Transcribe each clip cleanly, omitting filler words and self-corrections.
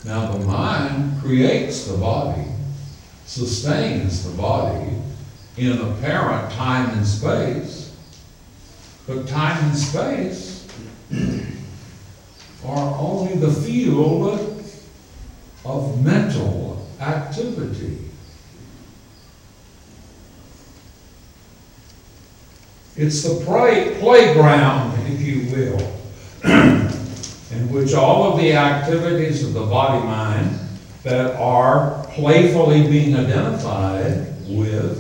Now the mind creates the body, sustains the body in apparent time and space, but time and space are only the field of mental activity. It's the playground, if you will, in which all of the activities of the body-mind that are playfully being identified with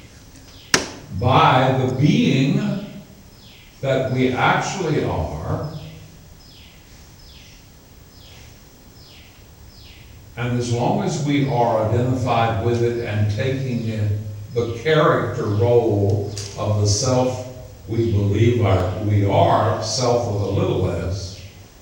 by the being that we actually are, and as long as we are identified with it and taking it, the character role of the self we believe we are, self with a little s,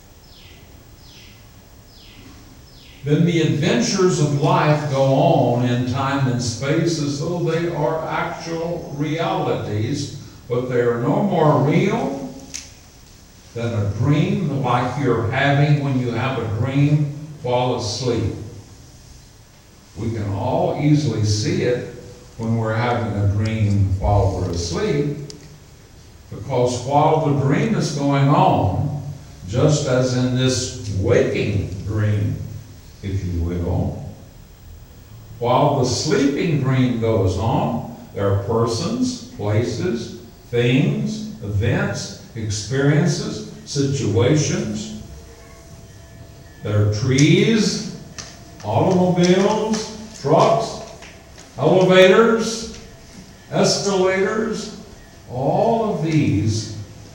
then the adventures of life go on in time and space as though they are actual realities, but they are no more real than a dream like you're having when you have a dream while asleep. We can all easily see it when we're having a dream while we're asleep, because while the dream is going on, just as in this waking dream, if you will, while the sleeping dream goes on, there are persons, places, things, events, experiences, situations. There are trees, automobiles, trucks, elevators, escalators, all of these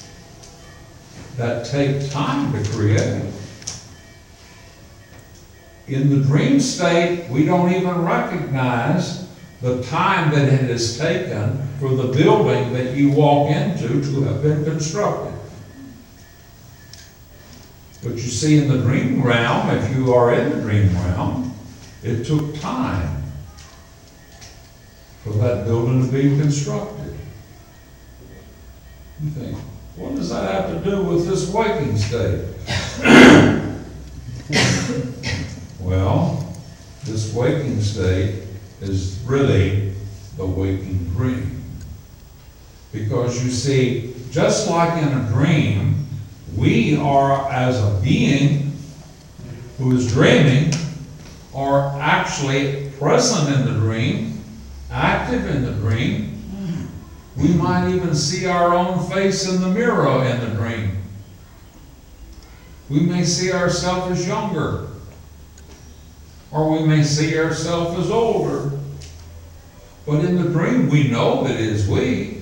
that take time to create. In the dream state, we don't even recognize the time that it has taken for the building that you walk into to have been constructed. But you see, in the dream realm, if you are in the dream realm, it took time for that building to be constructed. You think, what does that have to do with this waking state? Well, this waking state is really the waking dream. Because you see, just like in a dream, we are, as a being who is dreaming, are actually present in the dream, active in the dream. We might even see our own face in the mirror in the dream. We may see ourselves as younger, or we may see ourselves as older. But in the dream, we know that it is we.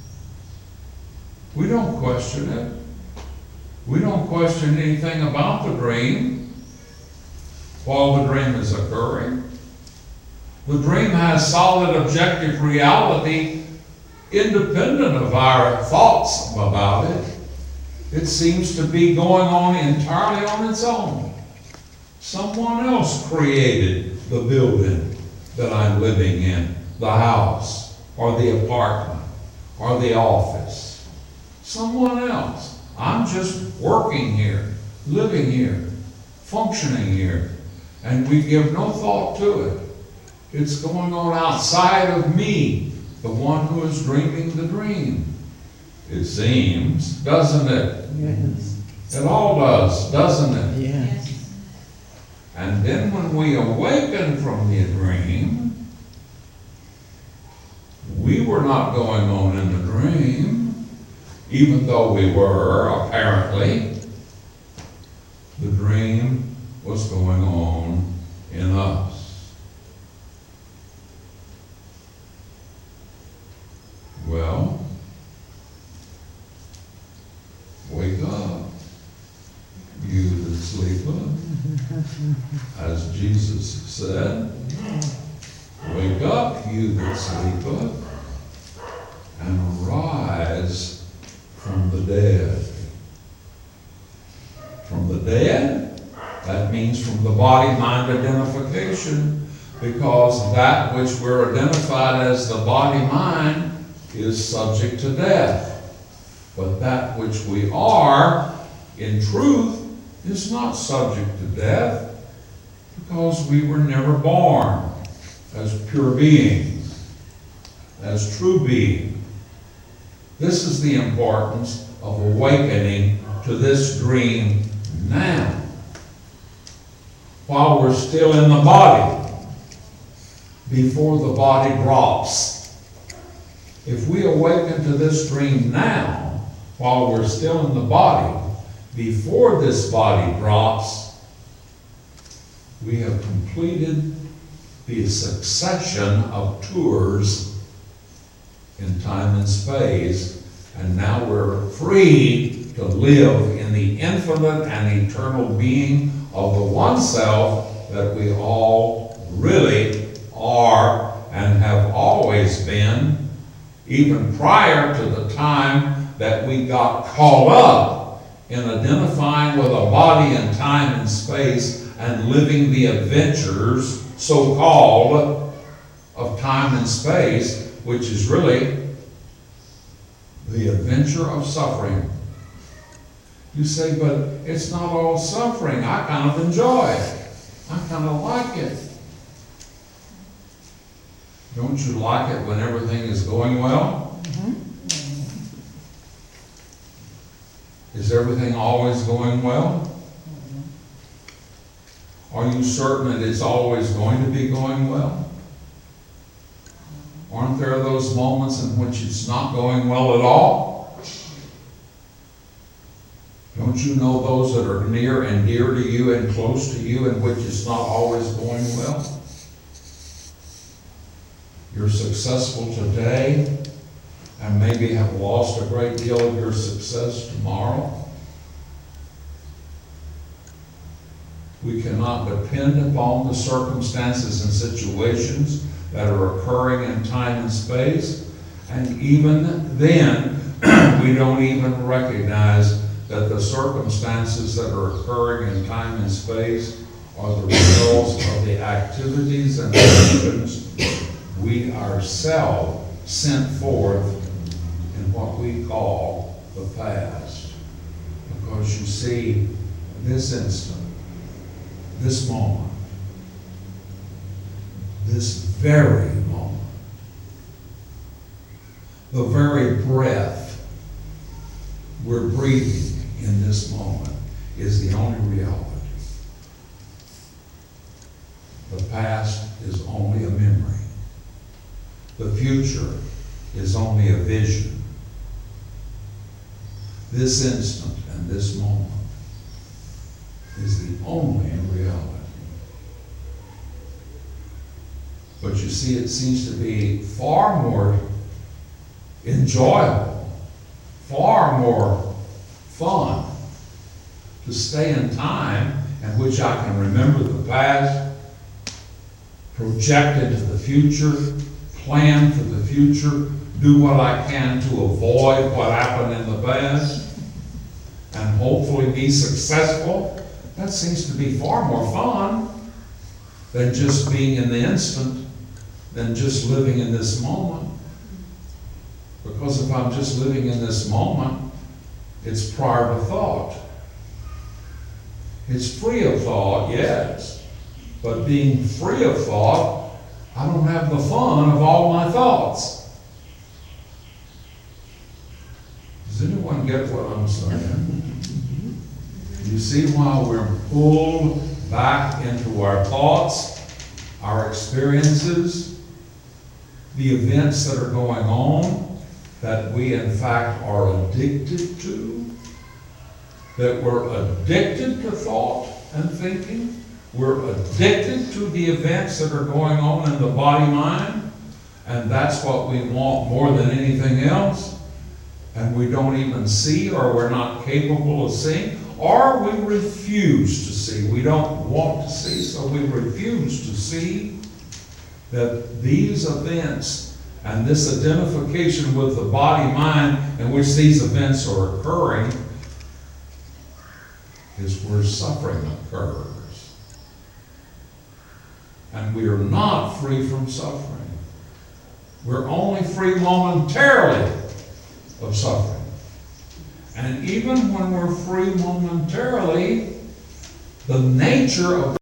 We don't question it. We don't question anything about the dream while the dream is occurring. The dream has solid objective reality independent of our thoughts about it. It seems to be going on entirely on its own. Someone else created the building that I'm living in, the house, or the apartment, or the office. Someone else. I'm just working here, living here, functioning here, and we give no thought to it. It's going on outside of me, the one who is dreaming the dream. It seems, doesn't it? Yes. It all does, doesn't it? Yes. And then when we awaken from the dream, we were not going on in the dream, even though we were, apparently. The dream was going on in us. Well, wake up, you that sleepeth, as Jesus said. Wake up, you that sleepeth, and arise from the dead. From the dead? That means from the body-mind identification, because that which we're identified as the body-mind is subject to death. But that which we are, in truth, is not subject to death. Because we were never born as pure beings, as true beings. This is the importance of awakening to this dream now, while we're still in the body, before the body drops. If we awaken to this dream now, while we're still in the body, before this body drops, we have completed the succession of tours in time and space, and now we're free to live in the infinite and eternal being of the one self that we all really are and have always been, even prior to the time that we got caught up in identifying with a body in time and space and living the adventures, so-called, of time and space, which is really the adventure of suffering. You say, but it's not all suffering. I kind of enjoy it. I kind of like it. Don't you like it when everything is going well? Is everything always going well? Are you certain that it's always going to be going well? Aren't there those moments in which it's not going well at all? Don't you know those that are near and dear to you and close to you in which it's not always going well? You're successful today and maybe have lost a great deal of your success tomorrow. We cannot depend upon the circumstances and situations that are occurring in time and space, and even then, we don't even recognize that the circumstances that are occurring in time and space are the results of the activities and actions we ourselves sent forth in what we call the past. Because you see, this instant, this moment, this very moment, the very breath we're breathing in this moment is the only reality. The past is only a memory. The future is only a vision. This instant and this moment is the only reality. But you see, it seems to be far more enjoyable, far more fun to stay in time in which I can remember the past, project into the future, plan for the future, do what I can to avoid what happened in the past, and hopefully be successful. That seems to be far more fun than just being in the instant, than just living in this moment. Because if I'm just living in this moment, it's prior to thought. It's free of thought, yes, but being free of thought, I don't have the fun of all my thoughts. Does anyone get what I'm saying? You see why we're pulled back into our thoughts, our experiences, the events that are going on that we in fact are addicted to, that we're addicted to thought and thinking. We're addicted to the events that are going on in the body-mind, and that's what we want more than anything else, and we don't even see, or we're not capable of seeing, or we refuse to see. We don't want to see, so we refuse to see that these events and this identification with the body-mind in which these events are occurring is where suffering occurs. And we are not free from suffering. We're only free momentarily of suffering. And even when we're free momentarily, the nature of